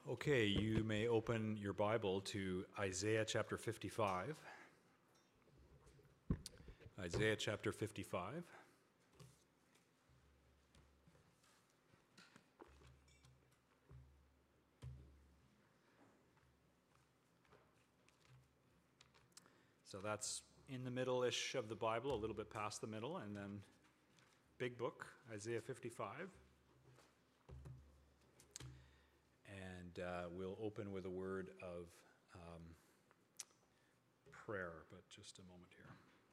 Okay, you may open your Bible to Isaiah chapter 55. Isaiah chapter 55. So that's in the middle-ish of the Bible, a little bit past the middle, and then big book, Isaiah 55. And we'll open with a word of prayer, but just a moment here.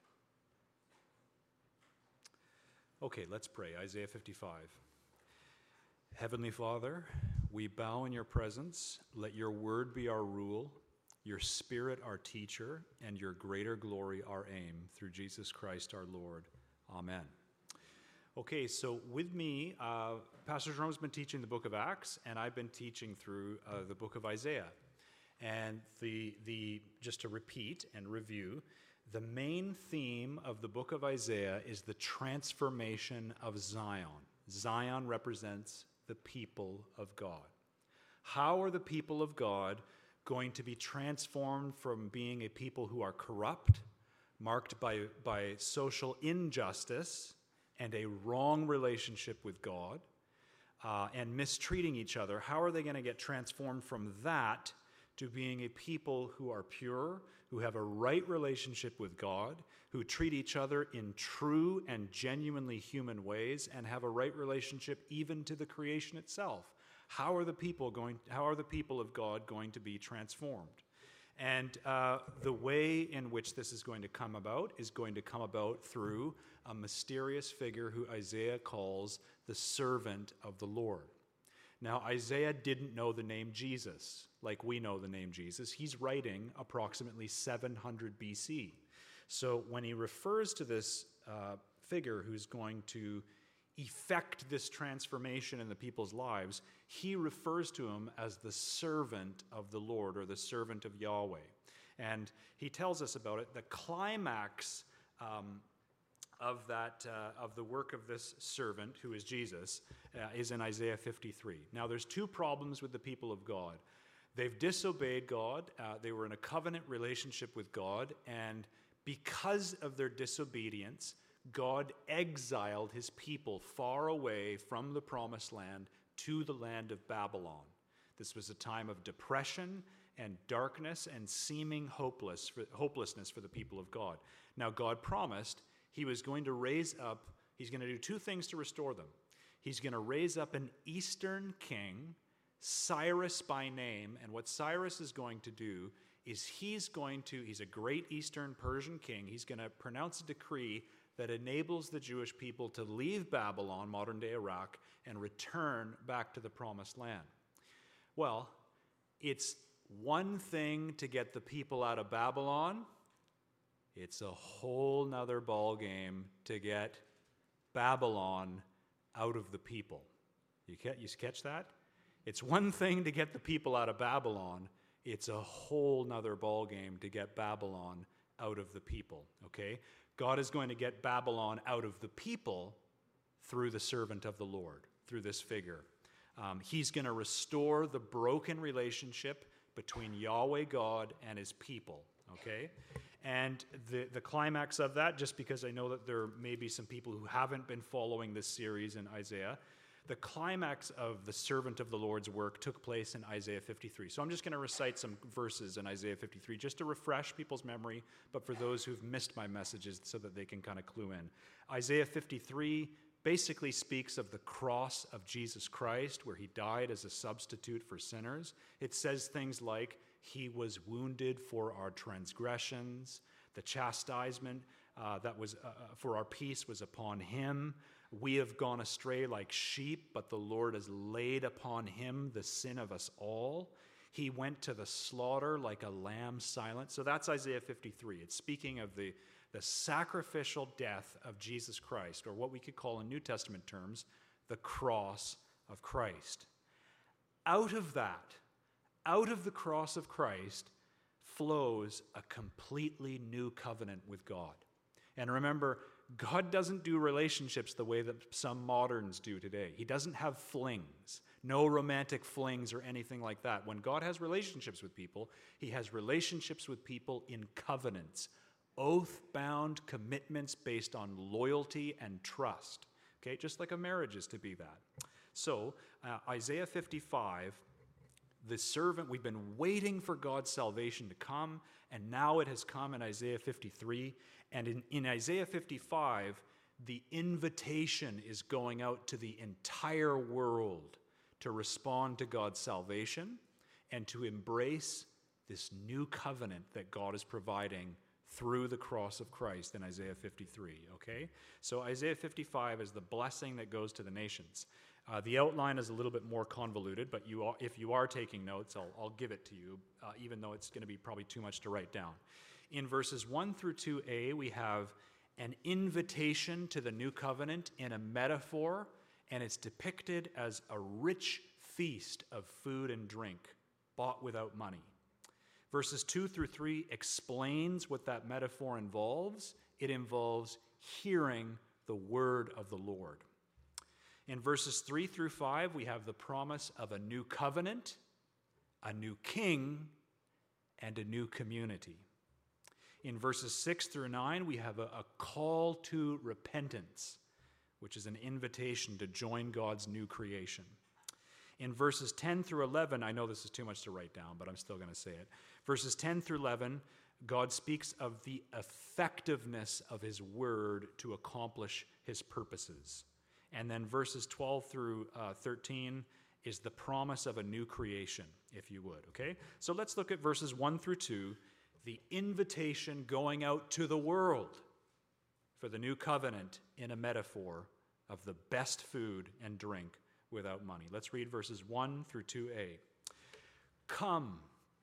Okay, let's pray. Isaiah 55. Heavenly Father, we bow in your presence. Let your word be our rule, your spirit our teacher, and your greater glory our aim, through Jesus Christ our Lord. Amen. Okay, so with me, Pastor Jerome's been teaching the book of Acts, and I've been teaching through the book of Isaiah. And just to repeat and review, the main theme of the book of Isaiah is the transformation of Zion. Zion represents the people of God. How are the people of God going to be transformed from being a people who are corrupt, marked by social injustice, and a wrong relationship with God, and mistreating each other? How are they going to get transformed from that to being a people who are pure, who have a right relationship with God, who treat each other in true and genuinely human ways, and have a right relationship even to the creation itself? How are the people of God going to be transformed? And the way in which this is going to come about is going to come about through a mysterious figure who Isaiah calls the servant of the Lord. Now, Isaiah didn't know the name Jesus like we know the name Jesus. He's writing approximately 700 BC. So when he refers to this figure who's going to effect this transformation in the people's lives, he refers to him as the servant of the Lord, or the servant of Yahweh. And he tells us about it. The climax of the work of this servant, who is Jesus, is in Isaiah 53. Now, there's two problems with the people of God. They've disobeyed God. They were in a covenant relationship with God, and because of their disobedience, God exiled his people far away from the promised land to the land of Babylon. This was a time of depression and darkness and seeming hopelessness for the people of God. Now, God promised he was going to he's going to do two things to restore them. He's going to raise up an eastern king, Cyrus by name, and what Cyrus is going to do is he's a great Eastern Persian king. He's going to pronounce a decree that enables the Jewish people to leave Babylon, modern-day Iraq, and return back to the promised land. Well, it's one thing to get the people out of Babylon. It's a whole nother ballgame to get Babylon out of the people. You catch that? It's one thing to get the people out of Babylon. It's a whole nother ballgame to get Babylon out of the people, okay? God is going to get Babylon out of the people through the servant of the Lord, through this figure. He's going to restore the broken relationship between Yahweh God and his people, okay? And the climax of that, just because I know that there may be some people who haven't been following this series in Isaiah, the climax of the servant of the Lord's work took place in Isaiah 53. So I'm just going to recite some verses in Isaiah 53 just to refresh people's memory, but for those who've missed my messages so that they can kind of clue in. Isaiah 53 basically speaks of the cross of Jesus Christ, where he died as a substitute for sinners. It says things like, he was wounded for our transgressions, the chastisement that was for our peace was upon him. We have gone astray like sheep, but the Lord has laid upon him the sin of us all. He went to the slaughter like a lamb silent. So that's Isaiah 53. It's speaking of the sacrificial death of Jesus Christ, or what we could call in New Testament terms, the cross of Christ. Out of the cross of Christ, flows a completely new covenant with God. And remember, God doesn't do relationships the way that some moderns do today. He doesn't have flings, no romantic flings or anything like that. When God has relationships with people, he has relationships with people in covenants, oath-bound commitments based on loyalty and trust. Okay, just like a marriage is to be that. So, Isaiah 55, the servant, we've been waiting for God's salvation to come, and now it has come in Isaiah 53. And in Isaiah 55, the invitation is going out to the entire world to respond to God's salvation and to embrace this new covenant that God is providing through the cross of Christ in Isaiah 53, okay? So Isaiah 55 is the blessing that goes to the nations. The outline is a little bit more convoluted, but if you are taking notes, I'll give it to you, even though it's going to be probably too much to write down. In verses 1 through 2a, we have an invitation to the new covenant in a metaphor, and it's depicted as a rich feast of food and drink bought without money. Verses 2 through 3 explains what that metaphor involves. It involves hearing the word of the Lord. In verses 3 through 5, we have the promise of a new covenant, a new king, and a new community. In verses 6 through 9, we have a call to repentance, which is an invitation to join God's new creation. In verses 10 through 11, I know this is too much to write down, but I'm still going to say it. Verses 10 through 11, God speaks of the effectiveness of his word to accomplish his purposes. And then verses 12 through 13 is the promise of a new creation, if you would, okay? So let's look at verses 1 through 2, the invitation going out to the world for the new covenant in a metaphor of the best food and drink without money. Let's read verses 1 through 2a. Come,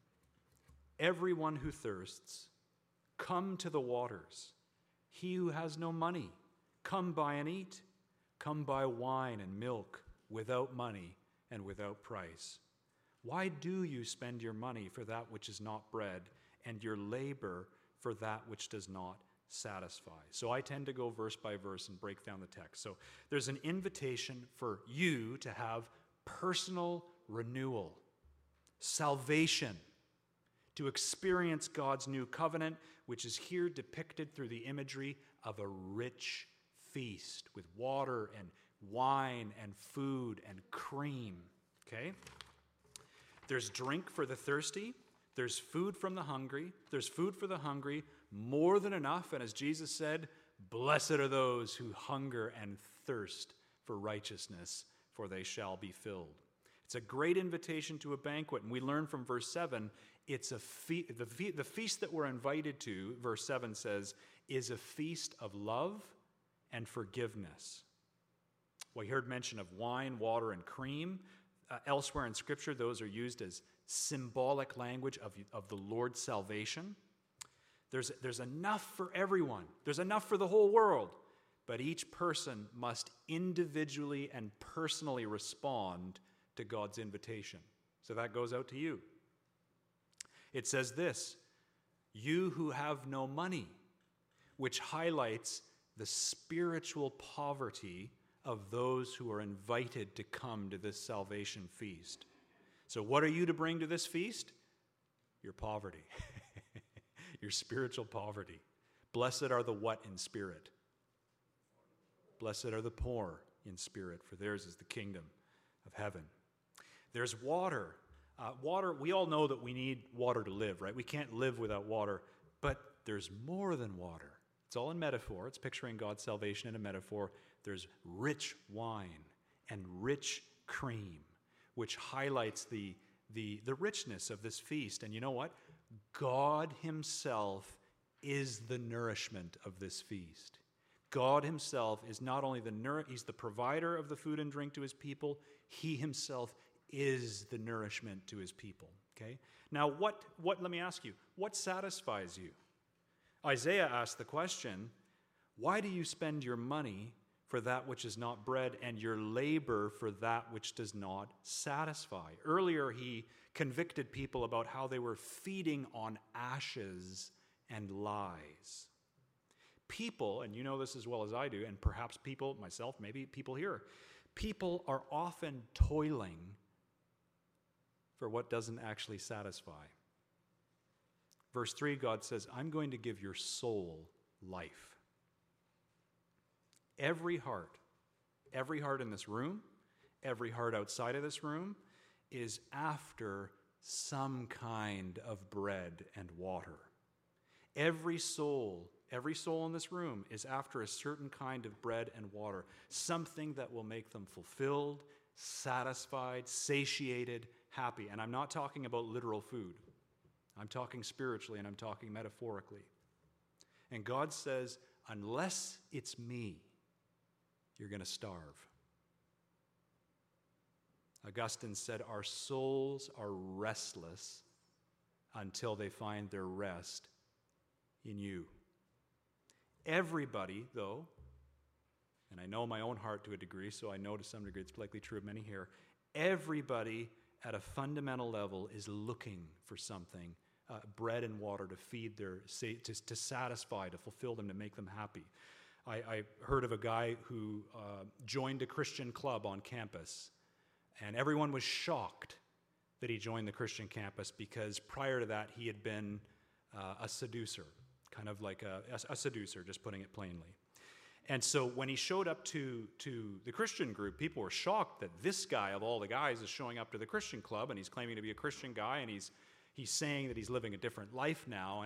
everyone who thirsts, come to the waters. He who has no money, come buy and eat. Come buy wine and milk without money and without price. Why do you spend your money for that which is not bread, and your labor for that which does not satisfy? So I tend to go verse by verse and break down the text. So there's an invitation for you to have personal renewal, salvation, to experience God's new covenant, which is here depicted through the imagery of a rich feast with water and wine and food and cream, okay? There's drink for the thirsty. There's food from the hungry. There's food for the hungry, more than enough. And as Jesus said, blessed are those who hunger and thirst for righteousness, for they shall be filled. It's a great invitation to a banquet. And we learn from verse 7, it's the feast that we're invited to, verse 7 says, is a feast of love and forgiveness. We heard mention of wine, water, and cream. Elsewhere in Scripture, those are used as symbolic language of the Lord's salvation. There's enough for everyone. There's enough for the whole world. But each person must individually and personally respond to God's invitation. So that goes out to you. It says this, you who have no money, which highlights the spiritual poverty of those who are invited to come to this salvation feast. So what are you to bring to this feast? Your poverty, your spiritual poverty. Blessed are the what in spirit? Blessed are the poor in spirit, for theirs is the kingdom of heaven. There's water. Water, we all know that we need water to live, right? We can't live without water, but there's more than water. It's all in metaphor. It's picturing God's salvation in a metaphor. There's rich wine and rich cream, which highlights the richness of this feast. And you know what? God himself is the nourishment of this feast. God himself is not only he's the provider of the food and drink to his people, he himself is the nourishment to his people. Okay? Now, let me ask you, what satisfies you? Isaiah asked the question, why do you spend your money for that which is not bread and your labor for that which does not satisfy? Earlier, he convicted people about how they were feeding on ashes and lies. People, and you know this as well as I do, and perhaps people, myself, maybe people here, people are often toiling for what doesn't actually satisfy. Verse 3, God says, I'm going to give your soul life. Every heart in this room, every heart outside of this room is after some kind of bread and water. Every soul in this room is after a certain kind of bread and water, something that will make them fulfilled, satisfied, satiated, happy. And I'm not talking about literal food. I'm talking spiritually and I'm talking metaphorically. And God says, unless it's me, you're going to starve. Augustine said, our souls are restless until they find their rest in you. Everybody, though, and I know my own heart to a degree, so I know to some degree it's likely true of many here, everybody at a fundamental level is looking for something, bread and water to feed to satisfy, to fulfill them, to make them happy. I heard of a guy who joined a Christian club on campus, and everyone was shocked that he joined the Christian campus because prior to that he had been a seducer, kind of like a seducer, just putting it plainly. And so when he showed up to the Christian group, people were shocked that this guy of all the guys is showing up to the Christian club, and he's claiming to be a Christian guy, and he's saying that he's living a different life now.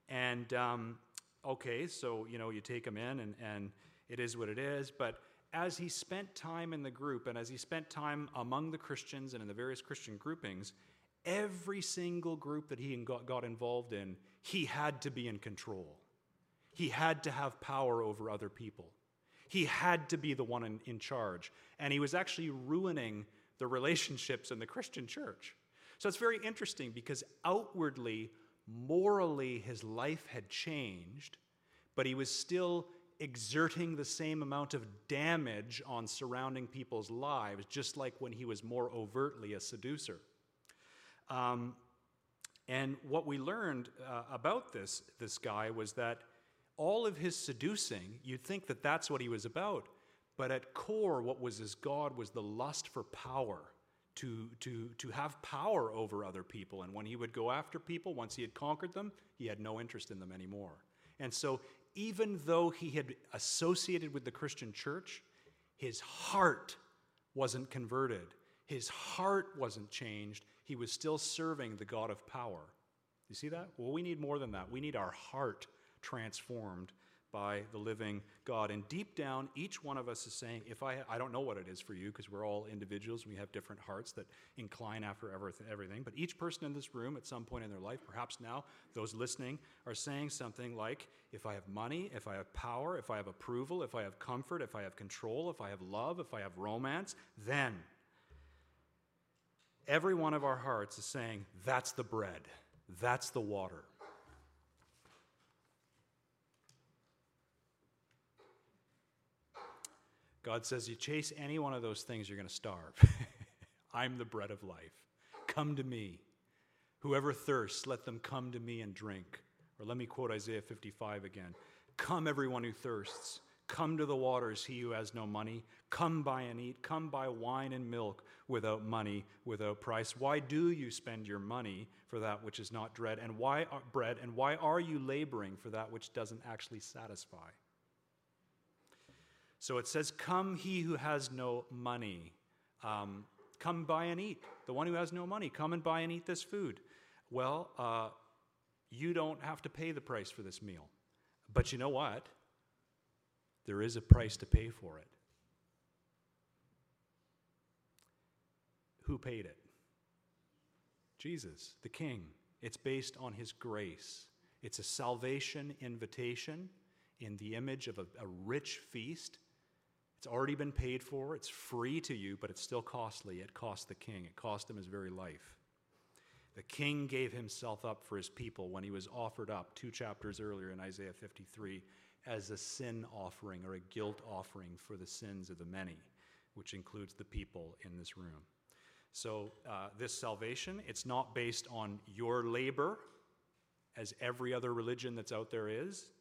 Okay, so you take him in, and it is what it is. But as he spent time in the group, and as he spent time among the Christians and in the various Christian groupings, every single group that he got involved in, he had to be in control. He had to have power over other people. He had to be the one in charge. And he was actually ruining the relationships in the Christian church. So it's very interesting because outwardly, morally, his life had changed, but he was still exerting the same amount of damage on surrounding people's lives, just like when he was more overtly a seducer. And what we learned about this guy was that all of his seducing, you'd think that that's what he was about, but at core, what was his God was the lust for power, to have power over other people. And when he would go after people, once he had conquered them, he had no interest in them anymore. And so even though he had associated with the Christian church, his heart wasn't converted. His heart wasn't changed. He was still serving the God of power. You see that? Well, we need more than that. We need our heart transformed by the living God. And deep down, each one of us is saying, I don't know what it is for you, because we're all individuals, we have different hearts that incline after everything, but each person in this room at some point in their life, perhaps now, those listening, are saying something like, if I have money, if I have power, if I have approval, if I have comfort, if I have control, if I have love, if I have romance, then every one of our hearts is saying, that's the bread, that's the water. God says, you chase any one of those things, you're going to starve. I'm the bread of life. Come to me. Whoever thirsts, let them come to me and drink. Or let me quote Isaiah 55 again. Come, everyone who thirsts. Come to the waters, he who has no money. Come buy and eat. Come buy wine and milk without money, without price. Why do you spend your money for that which is not bread? And why are you laboring for that which doesn't actually satisfy? So it says, come he who has no money. Come buy and eat. The one who has no money, come and buy and eat this food. Well, you don't have to pay the price for this meal. But you know what? There is a price to pay for it. Who paid it? Jesus, the King. It's based on his grace. It's a salvation invitation in the image of a rich feast. It's already been paid for. It's free to you, but it's still costly. It cost the King. It cost him his very life. The King gave himself up for his people when he was offered up 2 chapters earlier in Isaiah 53 as a sin offering or a guilt offering for the sins of the many, which includes the people in this room. So this salvation, it's not based on your labor, as every other religion that's out there is.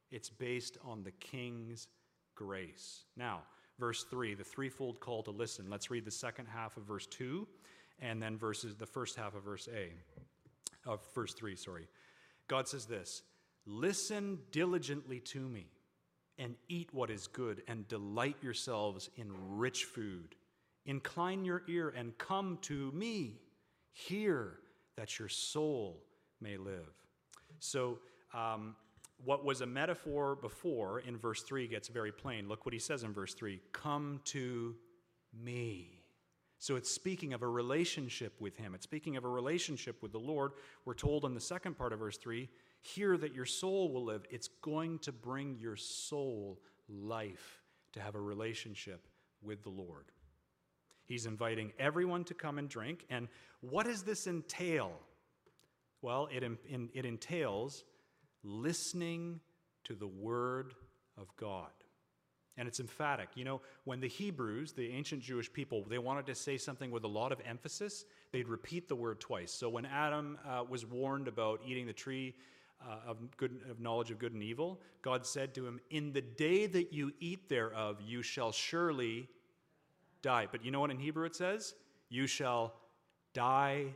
It's based on the king's grace. Now, verse 3, the threefold call to listen. Let's read the second half of verse 2 and then the first half of verse 3, sorry. God says this, "Listen diligently to me and eat what is good and delight yourselves in rich food. Incline your ear and come to me. Hear that your soul may live." So what was a metaphor before in verse 3 gets very plain. Look what he says in verse 3, "Come to me." So it's speaking of a relationship with him. It's speaking of a relationship with the Lord. We're told in the second part of verse 3, "Hear that your soul will live." It's going to bring your soul life to have a relationship with the Lord. He's inviting everyone to come and drink. And what does this entail? Well, it entails listening to the word of God. And it's emphatic. You know, when the Hebrews, the ancient Jewish people, they wanted to say something with a lot of emphasis, they'd repeat the word twice. So when Adam was warned about eating the tree of knowledge of good and evil, God said to him, "In the day that you eat thereof, you shall surely die." But you know what in Hebrew it says? You shall die.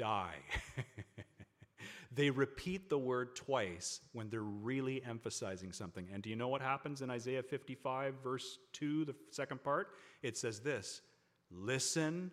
They repeat the word twice when they're really emphasizing something. And do you know what happens in Isaiah 55, verse 2, the second part? It says this, "Listen,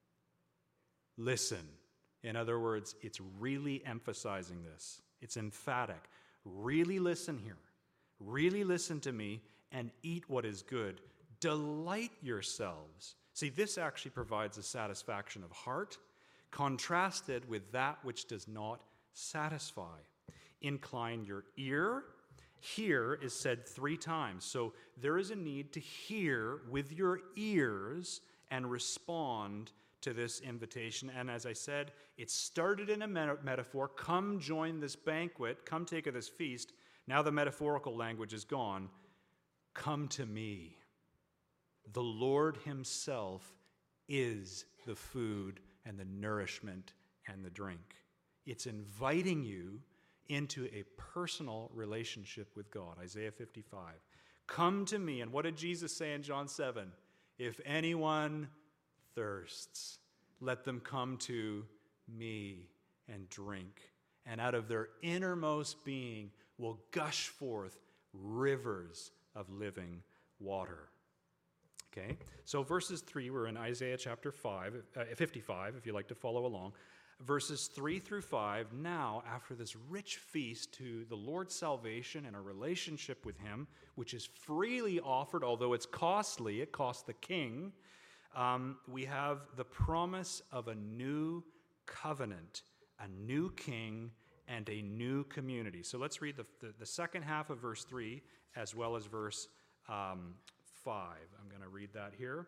listen." In other words, it's really emphasizing this. It's emphatic. Really listen here. Really listen to me and eat what is good. Delight yourselves. See, this actually provides a satisfaction of heart, contrasted with that which does not satisfy. Incline your ear. Hear is said 3 times. So there is a need to hear with your ears and respond to this invitation. And as I said, it started in a metaphor. Come join this banquet. Come take of this feast. Now the metaphorical language is gone. Come to me. The Lord himself is the food and the nourishment and the drink. It's inviting you into a personal relationship with God. Isaiah 55. Come to me. And what did Jesus say in John 7? If anyone thirsts, let them come to me and drink. And out of their innermost being will gush forth rivers of living water. Okay, so verses 3, we're in Isaiah chapter 55, if you'd like to follow along. Verses 3 through 5, now, after this rich feast to the Lord's salvation and a relationship with him, which is freely offered, although it's costly, it cost the king, we have the promise of a new covenant, a new king, and a new community. So let's read the second half of verse 3 as well as verse 5. I'm going to read that here.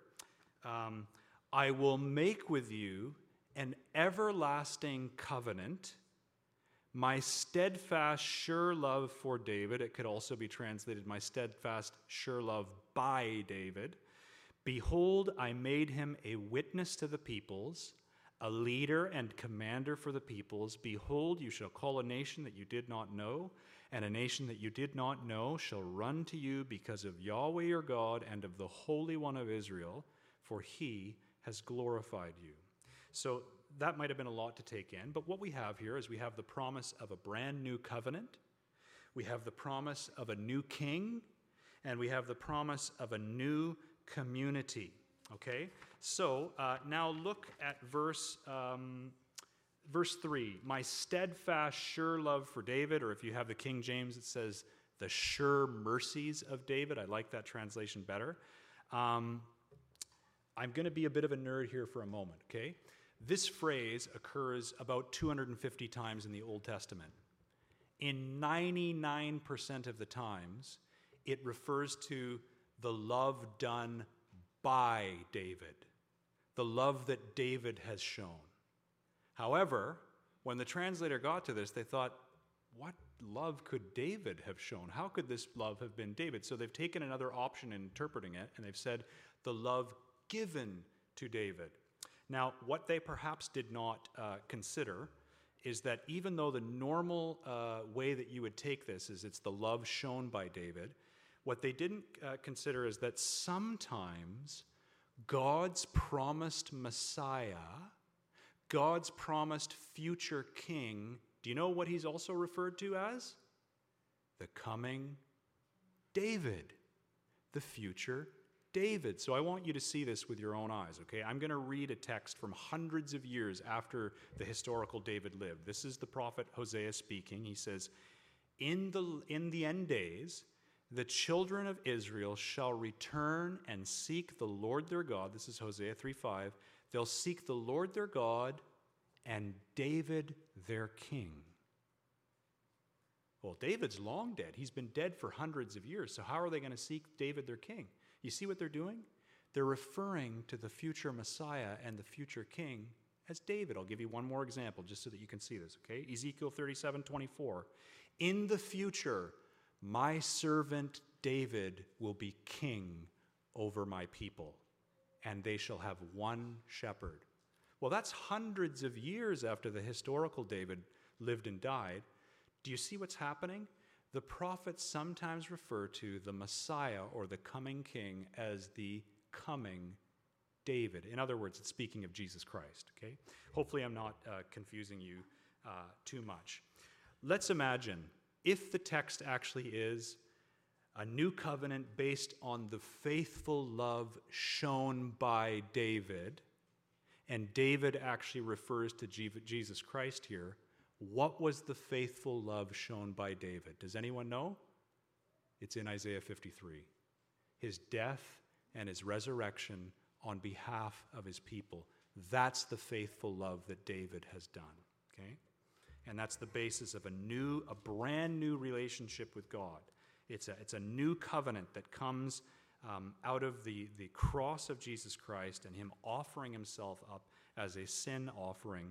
I will make with you an everlasting covenant, my steadfast, sure love for David. It could also be translated, my steadfast, sure love by David. Behold, I made him a witness to the peoples, a leader and commander for the peoples. Behold, you shall call a nation that you did not know, and a nation that you did not know shall run to you because of Yahweh your God and of the Holy One of Israel, for he has glorified you. So that might have been a lot to take in, but what we have here is we have the promise of a brand new covenant, we have the promise of a new king, and we have the promise of a new community. Okay? So now look at verse 3. My steadfast, sure love for David, or if you have the King James, it says the sure mercies of David. I like that translation better. I'm going to be a bit of a nerd here for a moment, okay? This phrase occurs about 250 times in the Old Testament. In 99% of the times, it refers to the love done by David, the love that David has shown. However, when the translator got to this, they thought, what love could David have shown? How could this love have been David? So they've taken another option in interpreting it, and they've said the love given to David. Now, what they perhaps did not consider is that even though the normal way that you would take this is it's the love shown by David, what they didn't consider is that sometimes God's promised Messiah, God's promised future king, do you know what he's also referred to as? The coming David, the future David. So I want you to see this with your own eyes, okay? I'm going to read a text from hundreds of years after the historical David lived. This is the prophet Hosea speaking. He says, in the end days, the children of Israel shall return and seek the Lord their God. This is Hosea 3:5. They'll seek the Lord their God and David their king. Well, David's long dead. He's been dead for hundreds of years. So how are they going to seek David their king? You see what they're doing? They're referring to the future Messiah and the future king as David. I'll give you one more example just so that you can see this, okay? Ezekiel 37:24. In the future, my servant David will be king over my people, and they shall have one shepherd. Well, that's hundreds of years after the historical David lived and died. Do you see what's happening? The prophets sometimes refer to the Messiah or the coming king as the coming David. In other words, it's speaking of Jesus Christ, okay? Hopefully I'm not confusing you too much. Let's imagine if the text actually is a new covenant based on the faithful love shown by David, and David actually refers to Jesus Christ here. What was the faithful love shown by David? Does anyone know? It's in Isaiah 53. His death and his resurrection on behalf of his people. That's the faithful love that David has done, okay? And that's the basis of a brand new relationship with God. It's a new covenant that comes out of the cross of Jesus Christ and him offering himself up as a sin offering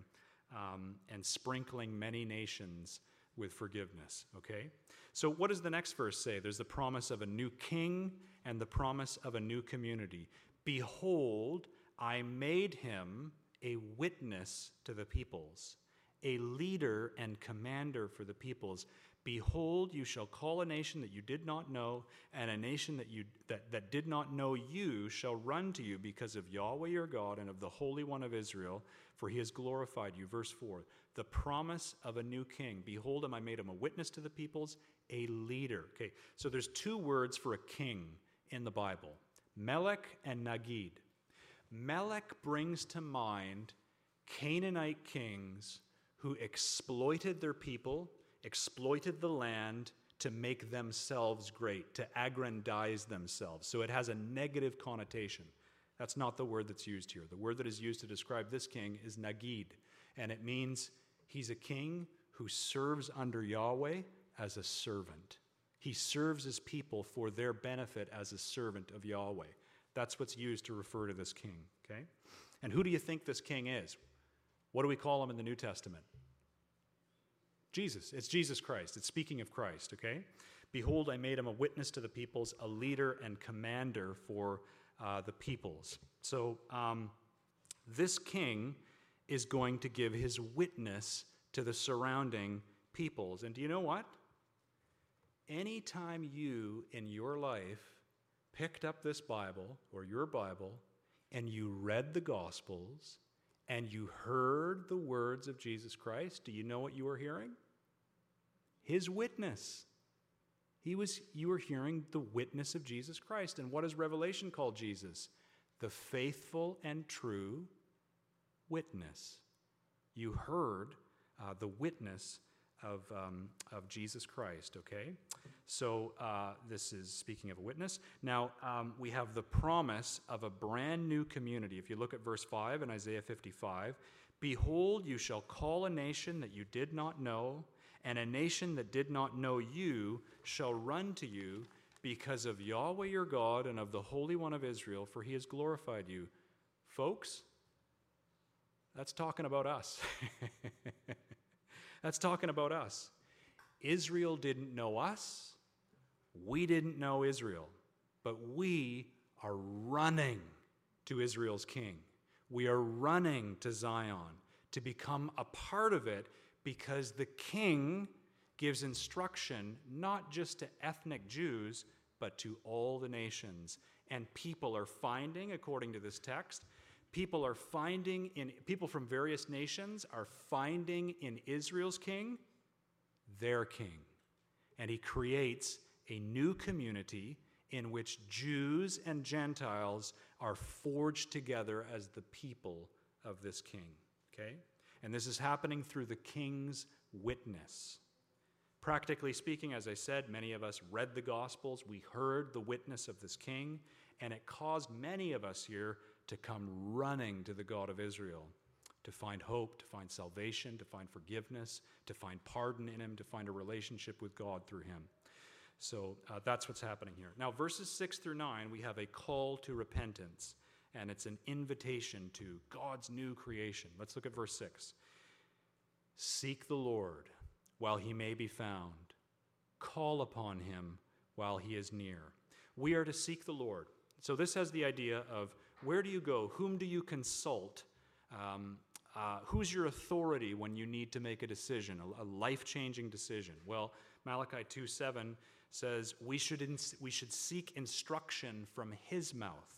and sprinkling many nations with forgiveness, okay? So what does the next verse say? There's the promise of a new king and the promise of a new community. Behold, I made him a witness to the peoples, a leader and commander for the peoples. Behold, you shall call a nation that you did not know, and a nation that did not know you shall run to you because of Yahweh your God and of the Holy One of Israel, for he has glorified you. Verse 4, the promise of a new king. Behold, I made him a witness to the peoples, a leader. Okay, so there's two words for a king in the Bible, Melech and Nagid. Melech brings to mind Canaanite kings who exploited their people, exploited the land to make themselves great, to aggrandize themselves. So it has a negative connotation. That's not the word that's used here. The word that is used to describe this king is Nagid, and it means he's a king who serves under Yahweh as a servant. He serves his people for their benefit as a servant of Yahweh. That's what's used to refer to this king, okay? And who do you think this king is? What do we call him in the New Testament? Jesus. It's Jesus Christ. It's speaking of Christ, okay? Behold, I made him a witness to the peoples, a leader and commander for the peoples. So this king is going to give his witness to the surrounding peoples. And do you know what? Anytime you in your life picked up this Bible or your Bible and you read the Gospels and you heard the words of Jesus Christ, do you know what you were hearing? His witness. You were hearing the witness of Jesus Christ. And what does Revelation call Jesus? The faithful and true witness. You heard the witness of Jesus Christ, okay? So this is speaking of a witness. Now, we have the promise of a brand new community. If you look at verse 5 in Isaiah 55, behold, you shall call a nation that you did not know, and a nation that did not know you shall run to you because of Yahweh your God and of the Holy One of Israel, for he has glorified you. Folks, that's talking about us. That's talking about us. Israel didn't know us. We didn't know Israel. But we are running to Israel's king. We are running to Zion to become a part of it because the king gives instruction not just to ethnic Jews, but to all the nations. And people are finding, according to this text, people from various nations are finding in Israel's king their king. And he creates a new community in which Jews and Gentiles are forged together as the people of this king. Okay? And this is happening through the king's witness. Practically speaking, as I said, many of us read the Gospels. We heard the witness of this king, and it caused many of us here to come running to the God of Israel, to find hope, to find salvation, to find forgiveness, to find pardon in him, to find a relationship with God through him. So that's what's happening here. Now, verses 6 through 9, we have a call to repentance, and it's an invitation to God's new creation. Let's look at verse 6. Seek the Lord while he may be found. Call upon him while he is near. We are to seek the Lord. So this has the idea of where do you go? Whom do you consult? Who's your authority when you need to make a decision, a life-changing decision? Well, Malachi 2:7 says we should seek instruction from his mouth.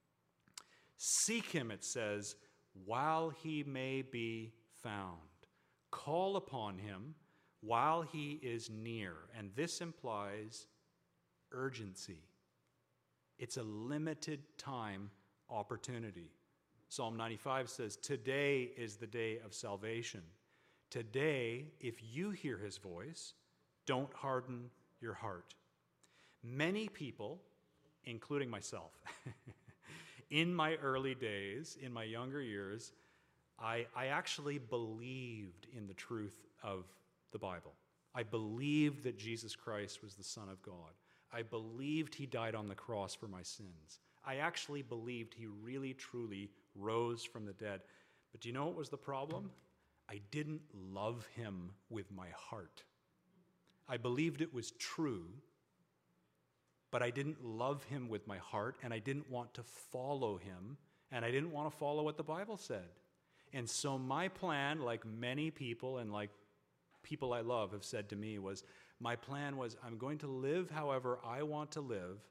Seek him, it says, while he may be found. Call upon him while he is near. And this implies urgency. It's a limited time opportunity. Psalm 95 says, today is the day of salvation. Today, if you hear his voice, don't harden your heart. Many people, including myself, in my early days, in my younger years, I actually believed in the truth of the Bible. I believed that Jesus Christ was the Son of God. I believed he died on the cross for my sins. I actually believed he really, truly rose from the dead. But do you know what was the problem? I didn't love him with my heart. I believed it was true, but I didn't love him with my heart, and I didn't want to follow him, and I didn't want to follow what the Bible said. And so my plan, like many people and like people I love have said to me, my plan was I'm going to live however I want to live,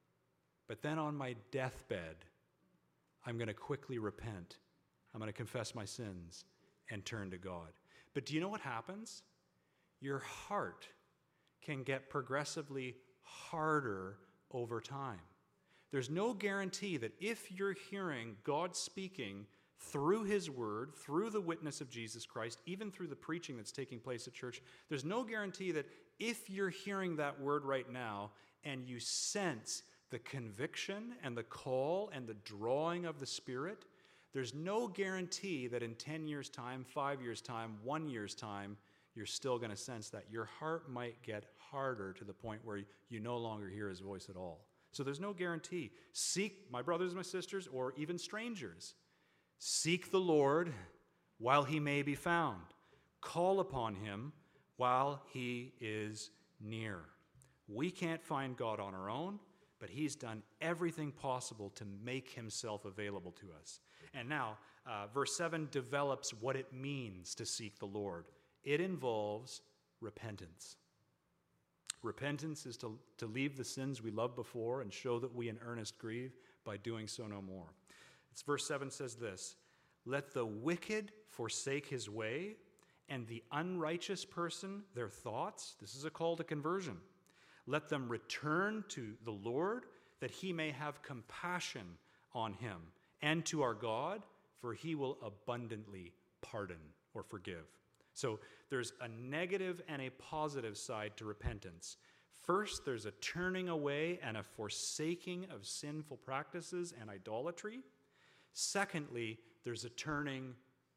but then on my deathbed, I'm going to quickly repent. I'm going to confess my sins and turn to God. But do you know what happens? Your heart can get progressively harder over time. There's no guarantee that if you're hearing God speaking through his word, through the witness of Jesus Christ, even through the preaching that's taking place at church, there's no guarantee that if you're hearing that word right now and you sense the conviction and the call and the drawing of the Spirit, there's no guarantee that in 10 years' time, 5 years' time, 1 year's time, you're still going to sense that. Your heart might get harder to the point where you no longer hear his voice at all. So there's no guarantee. Seek, my brothers and my sisters, or even strangers, seek the Lord while he may be found. Call upon him while he is near. We can't find God on our own, but he's done everything possible to make himself available to us. And now, verse 7 develops what it means to seek the Lord. It involves repentance. Repentance is to leave the sins we loved before and show that we in earnest grieve by doing so no more. Verse 7 says this, let the wicked forsake his way, and the unrighteous person their thoughts. This is a call to conversion. Let them return to the Lord, that he may have compassion on him, and to our God, for he will abundantly pardon or forgive. So there's a negative and a positive side to repentance. First, there's a turning away and a forsaking of sinful practices and idolatry. Secondly, there's a turning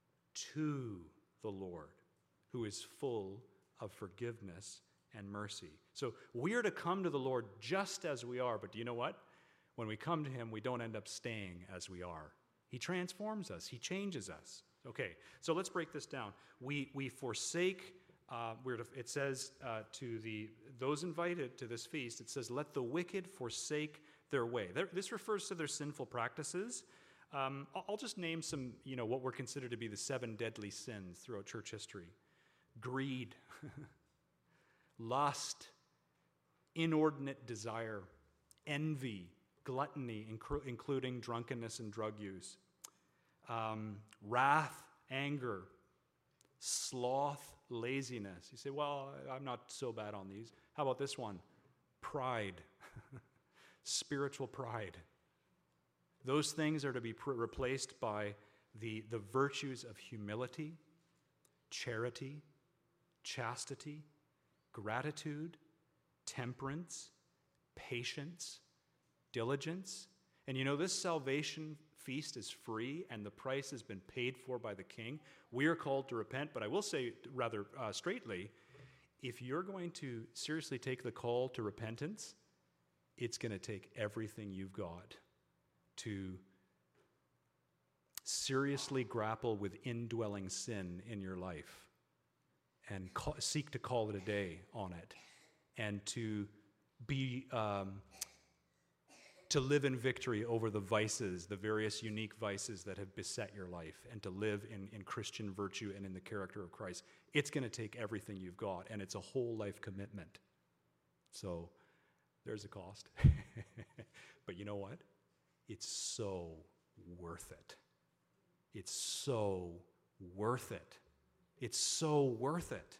to the Lord, who is full of forgiveness and mercy. So we are to come to the Lord just as we are, but do you know what? When we come to him, we don't end up staying as we are. He transforms us. He changes us. Okay, so let's break this down. We forsake, it says to those invited to this feast, it says, let the wicked forsake their way. This refers to their sinful practices. I'll just name some, what were considered to be the 7 deadly sins throughout church history. greed, lust, inordinate desire, envy, gluttony, including drunkenness and drug use, wrath, anger, sloth, laziness. You say, well, I'm not so bad on these. How about this one? Pride, spiritual pride. Those things are to be replaced by the virtues of humility, charity, chastity, gratitude, temperance, patience, diligence. And you know, this salvation feast is free and the price has been paid for by the King. We are called to repent, but I will say rather straightly, if you're going to seriously take the call to repentance, it's going to take everything you've got to seriously grapple with indwelling sin in your life and seek to call it a day on it, and to be to live in victory over the vices, the various unique vices that have beset your life, and to live in Christian virtue and in the character of Christ. It's going to take everything you've got, and it's a whole life commitment. So there's a cost. But you know what? It's so worth it. It's so worth it. It's so worth it.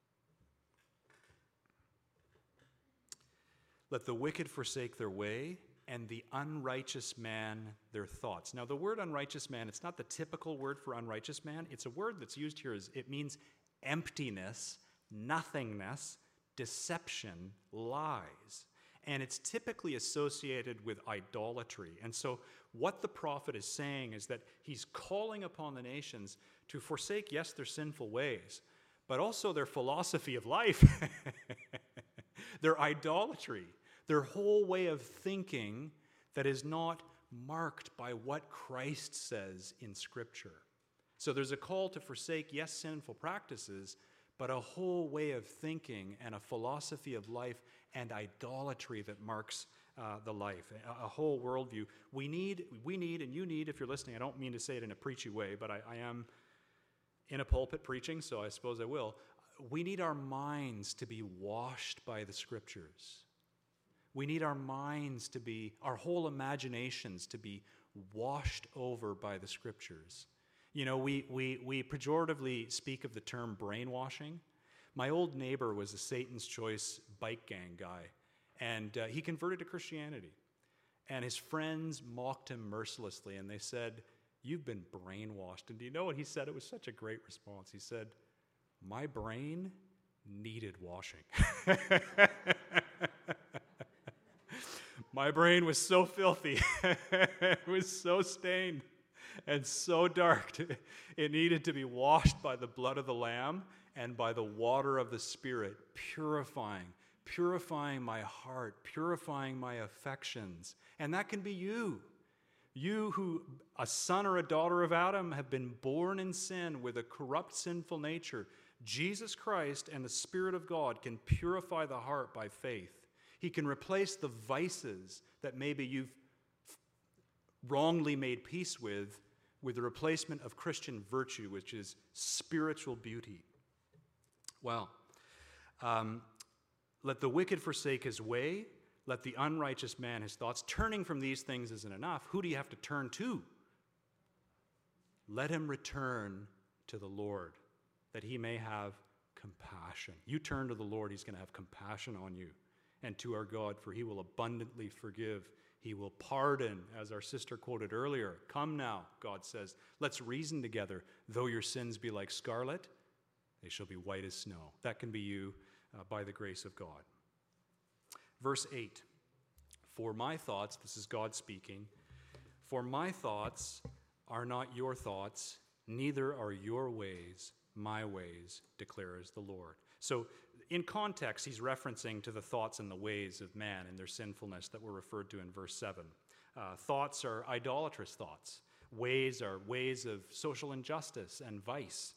Let the wicked forsake their way, and the unrighteous man their thoughts. Now, the word unrighteous man, it's not the typical word for unrighteous man. It's a word that's used here as it means emptiness, nothingness, deception, lies. And it's typically associated with idolatry. And so what the prophet is saying is that he's calling upon the nations to forsake, yes, their sinful ways, but also their philosophy of life, their idolatry, their whole way of thinking that is not marked by what Christ says in Scripture. So there's a call to forsake, yes, sinful practices, but a whole way of thinking and a philosophy of life and idolatry that marks the life, a whole worldview. We need, and you need, if you're listening, I don't mean to say it in a preachy way, but I am in a pulpit preaching, so I suppose I will. We need our minds to be washed by the Scriptures. We need our minds to be, our whole imaginations to be washed over by the Scriptures. You know, we pejoratively speak of the term brainwashing. My old neighbor was a Satan's Choice bike gang guy, and he converted to Christianity. And his friends mocked him mercilessly, and they said, "You've been brainwashed." And do you know what he said? It was such a great response. He said, "My brain needed washing." My brain was so filthy. It was so stained and so dark. It needed to be washed by the blood of the Lamb and by the water of the Spirit, purifying my heart, purifying my affections. And that can be you. You who, a son or a daughter of Adam, have been born in sin with a corrupt, sinful nature. Jesus Christ and the Spirit of God can purify the heart by faith. He can replace the vices that maybe you've wrongly made peace with the replacement of Christian virtue, which is spiritual beauty. Well, let the wicked forsake his way, let the unrighteous man his thoughts. Turning from these things isn't enough. Who do you have to turn to? Let him return to the Lord, that he may have compassion. You turn to the Lord, he's going to have compassion on you. And to our God, for he will abundantly forgive. He will pardon, as our sister quoted earlier. Come now, God says, let's reason together. Though your sins be like scarlet, they shall be white as snow. That can be you by the grace of God. Verse 8, for my thoughts, this is God speaking, for my thoughts are not your thoughts, neither are your ways my ways, declares the Lord. So in context, he's referencing to the thoughts and the ways of man and their sinfulness that were referred to in verse 7. Thoughts are idolatrous thoughts. Ways are ways of social injustice and vice.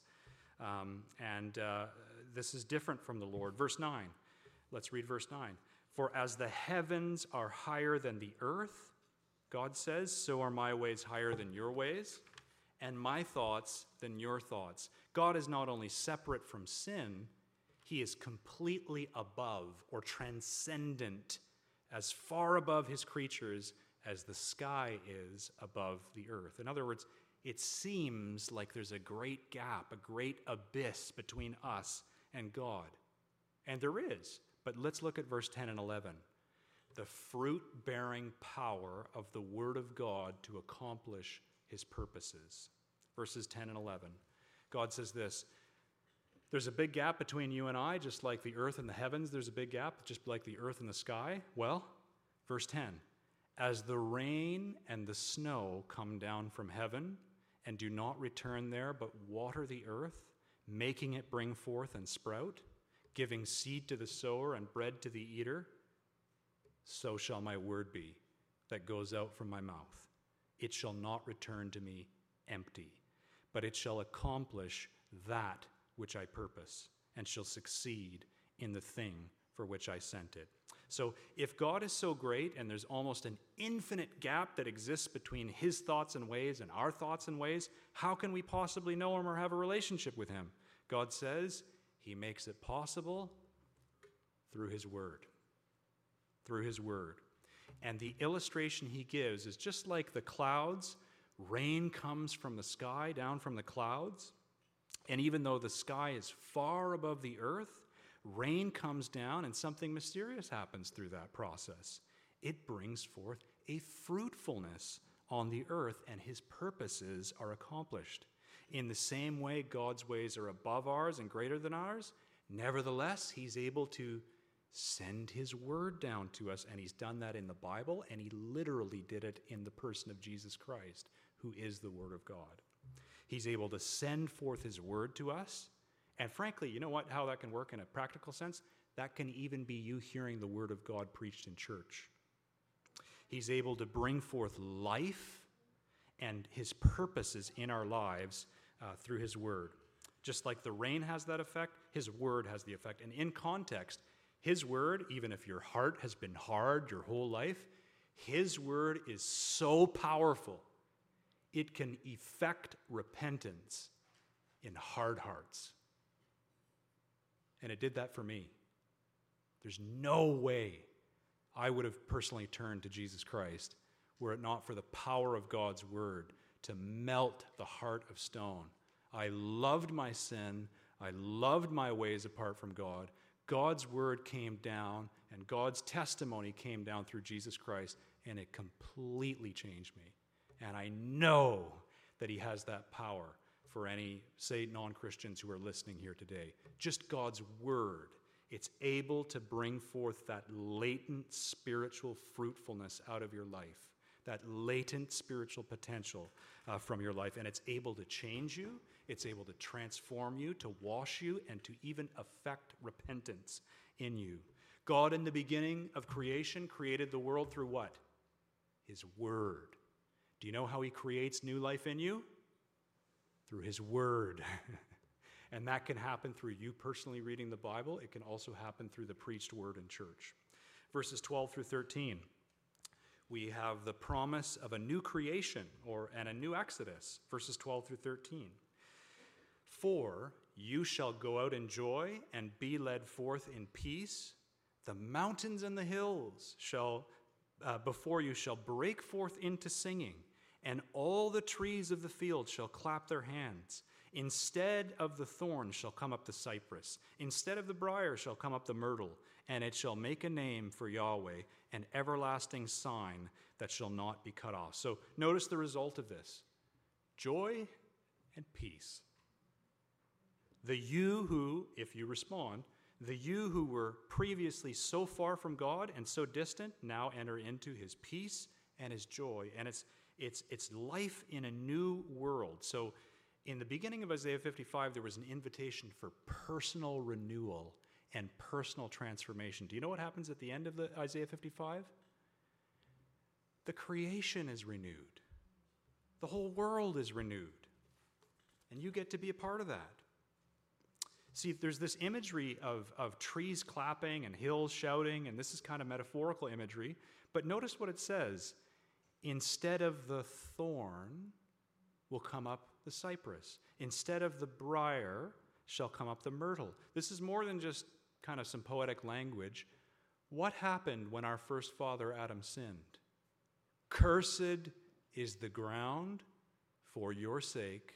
This is different from the Lord. Verse 9. Let's read verse 9. For as the heavens are higher than the earth, God says, so are my ways higher than your ways, and my thoughts than your thoughts. God is not only separate from sin, he is completely above or transcendent, as far above his creatures as the sky is above the earth. In other words, it seems like there's a great gap, a great abyss between us and God. And there is. But let's look at verse 10 and 11. The fruit-bearing power of the Word of God to accomplish his purposes. Verses 10 and 11. God says this, there's a big gap between you and I, just like the earth and the heavens. There's a big gap, just like the earth and the sky. Well, verse 10, as the rain and the snow come down from heaven and do not return there, but water the earth, making it bring forth and sprout, giving seed to the sower and bread to the eater, so shall my word be that goes out from my mouth. It shall not return to me empty, but it shall accomplish that which I purpose, and shall succeed in the thing for which I sent it. So if God is so great, and there's almost an infinite gap that exists between his thoughts and ways and our thoughts and ways, how can we possibly know him or have a relationship with him? God says he makes it possible through his word. Through his word. And the illustration he gives is just like the clouds. Rain comes from the sky, down from the clouds. And even though the sky is far above the earth, rain comes down and something mysterious happens through that process. It brings forth a fruitfulness on the earth, and his purposes are accomplished. In the same way, God's ways are above ours and greater than ours. Nevertheless, he's able to send his word down to us, and he's done that in the Bible, and he literally did it in the person of Jesus Christ, who is the Word of God. He's able to send forth his word to us. And frankly, you know what? How that can work in a practical sense? That can even be you hearing the word of God preached in church. He's able to bring forth life and his purposes in our lives through his word. Just like the rain has that effect, his word has the effect. And in context, his word, even if your heart has been hard your whole life, his word is so powerful. It can effect repentance in hard hearts. And it did that for me. There's no way I would have personally turned to Jesus Christ were it not for the power of God's word to melt the heart of stone. I loved my sin. I loved my ways apart from God. God's word came down, and God's testimony came down through Jesus Christ, and it completely changed me. And I know that he has that power for any, say, non-Christians who are listening here today. Just God's word. It's able to bring forth that latent spiritual fruitfulness out of your life, that latent spiritual potential from your life. And it's able to change you. It's able to transform you, to wash you, and to even affect repentance in you. God, in the beginning of creation, created the world through what? His word. Do you know how he creates new life in you? Through his word. And that can happen through you personally reading the Bible. It can also happen through the preached word in church. Verses 12 through 13. We have the promise of a new creation and a new exodus. Verses 12 through 13. For you shall go out in joy and be led forth in peace. The mountains and the hills before you shall break forth into singing. And all the trees of the field shall clap their hands. Instead of the thorn shall come up the cypress. Instead of the briar shall come up the myrtle. And it shall make a name for Yahweh, an everlasting sign that shall not be cut off. So notice the result of this. Joy and peace. The you who, if you respond, the you who were previously so far from God and so distant now enter into his peace and his joy. And it's life in a new world. So in the beginning of Isaiah 55, there was an invitation for personal renewal and personal transformation. Do you know what happens at the end of Isaiah 55? The creation is renewed. The whole world is renewed. And you get to be a part of that. See, there's this imagery of trees clapping and hills shouting, and this is kind of metaphorical imagery. But notice what it says. Instead of the thorn, will come up the cypress. Instead of the briar shall come up the myrtle. This is more than just kind of some poetic language. What happened when our first father Adam sinned? Cursed is the ground for your sake.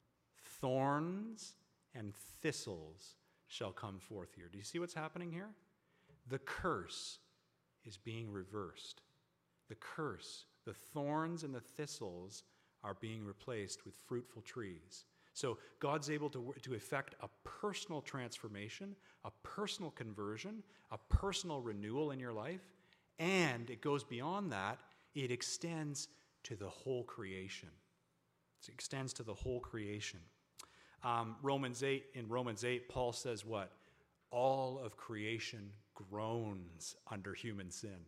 Thorns and thistles shall come forth here. Do you see what's happening here? The curse is being reversed. The curse, the thorns and the thistles are being replaced with fruitful trees. So God's able to effect a personal transformation, a personal conversion, a personal renewal in your life, and it goes beyond that. It extends to the whole creation. It extends to the whole creation. In Romans 8, Paul says what? All of creation groans under human sin.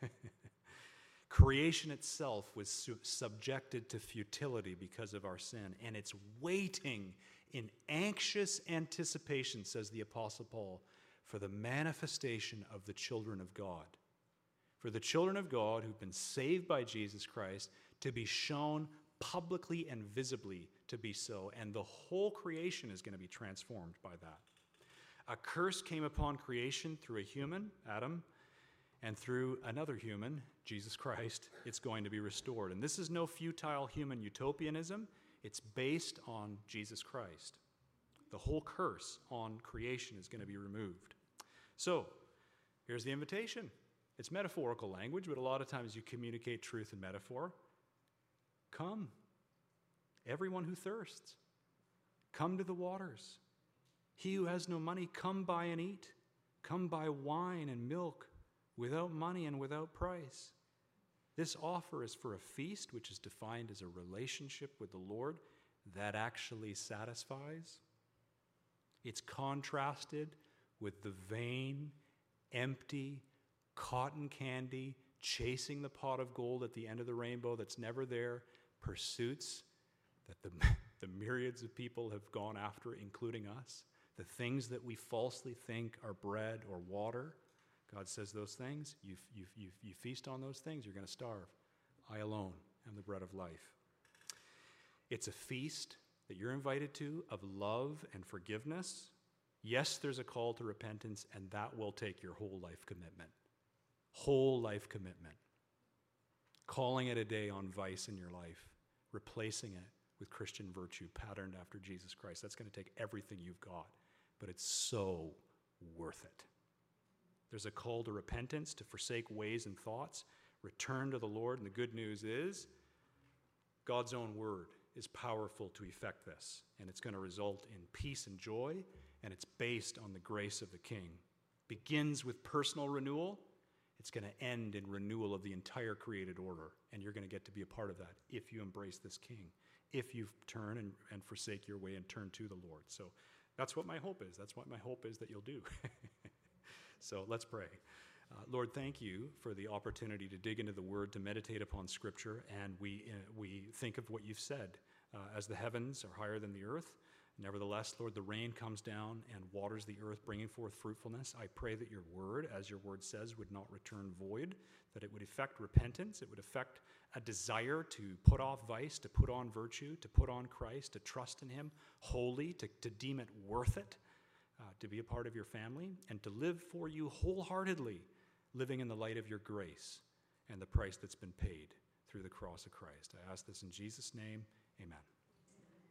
Creation itself was subjected to futility because of our sin, and it's waiting in anxious anticipation, says the Apostle Paul, for the manifestation of the children of God. For the children of God who've been saved by Jesus Christ to be shown publicly and visibly to be so, and the whole creation is going to be transformed by that. A curse came upon creation through a human, Adam, and through another human, Jesus Christ, it's going to be restored. And this is no futile human utopianism. It's based on Jesus Christ. The whole curse on creation is going to be removed. So, here's the invitation. It's metaphorical language, but a lot of times you communicate truth in metaphor. Come, everyone who thirsts. Come to the waters. He who has no money, come buy and eat. Come buy wine and milk without money and without price. This offer is for a feast, which is defined as a relationship with the Lord that actually satisfies. It's contrasted with the vain, empty, cotton candy, chasing the pot of gold at the end of the rainbow that's never there, pursuits that the myriads of people have gone after, including us, the things that we falsely think are bread or water. God says those things, you feast on those things, you're going to starve. I alone am the bread of life. It's a feast that you're invited to of love and forgiveness. Yes, there's a call to repentance, and that will take your whole life commitment. Whole life commitment. Calling it a day on vice in your life, replacing it with Christian virtue patterned after Jesus Christ. That's going to take everything you've got, but it's so worth it. There's a call to repentance, to forsake ways and thoughts, return to the Lord, and the good news is God's own word is powerful to effect this, and it's going to result in peace and joy, and it's based on the grace of the King. Begins with personal renewal. It's going to end in renewal of the entire created order, and you're going to get to be a part of that if you embrace this King, if you turn and forsake your way and turn to the Lord. So that's what my hope is. That's what my hope is that you'll do. So let's pray. Lord, thank you for the opportunity to dig into the Word, to meditate upon Scripture, and we think of what you've said. As the heavens are higher than the earth, nevertheless, Lord, the rain comes down and waters the earth, bringing forth fruitfulness. I pray that your Word, as your Word says, would not return void, that it would effect repentance, it would effect a desire to put off vice, to put on virtue, to put on Christ, to trust in him wholly, to deem it worth it, to be a part of your family, and to live for you wholeheartedly, living in the light of your grace and the price that's been paid through the cross of Christ. I ask this in Jesus' name, amen.